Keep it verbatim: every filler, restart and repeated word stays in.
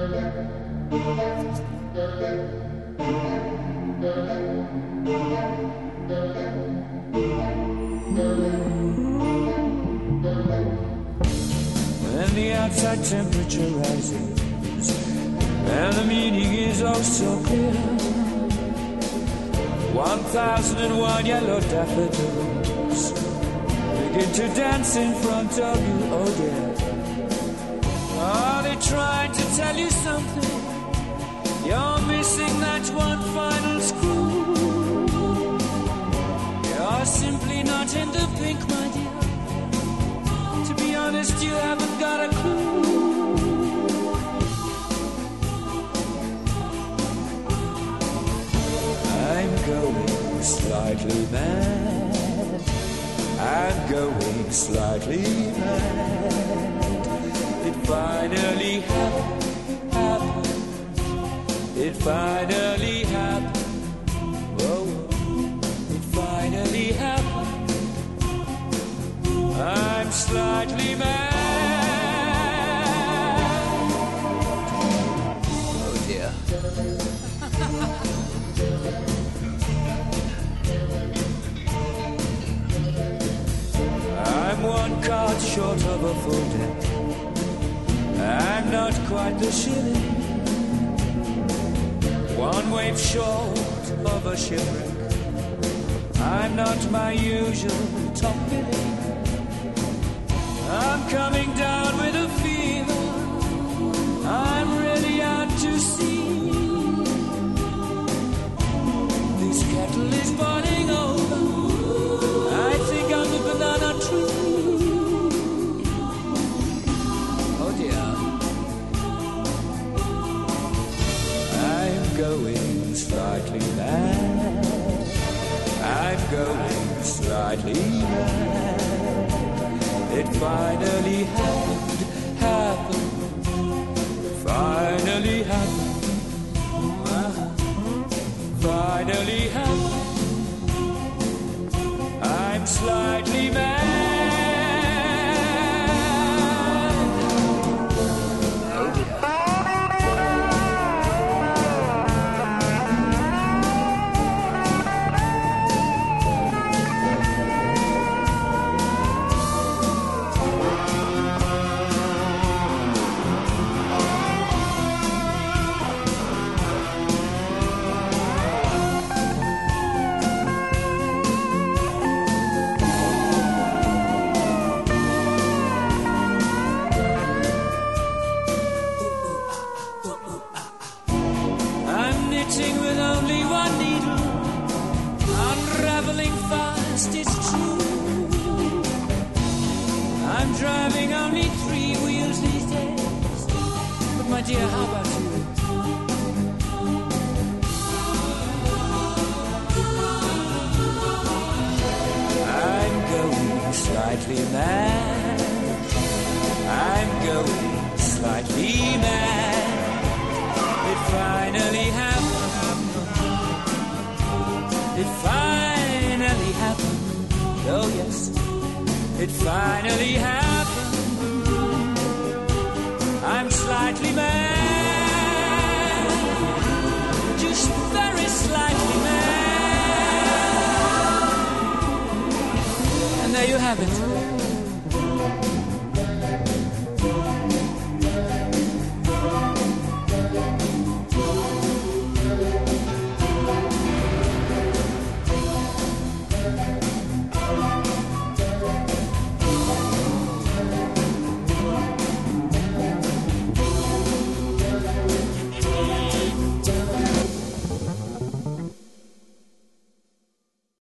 When the outside temperature rises and the meaning is oh so clear, one thousand and one yellow daffodils begin to dance in front of you, oh dear. Are they trying to tell you something? You're missing that one final screw. You're simply not in the pink, my dear. To be honest, you haven't got a clue. I'm going slightly mad. I'm going slightly mad. It finally happened, happened. It finally happened. Whoa, it finally happened. I'm slightly mad. Oh dear. I'm one card short of a full deck. I'm not quite the shilling. One wave short of a shipwreck. I'm not my usual top billing. I'm coming down with a fever. I'm really out to sea. This kettle is boiling over. I think I'm the banana tree. Oh dear. I'm going slightly mad. I'm going slightly mad. It finally happened, happened. It finally happened. Finally happened. I'm slightly mad. With only one needle, unraveling fast, it's true. I'm driving only three wheels these days, but my dear, how about you? I'm going slightly mad. I'm going slightly mad. It finally happened. It finally happened. Oh yes, it finally happened. I'm slightly mad. Just very slightly mad. And there you have it.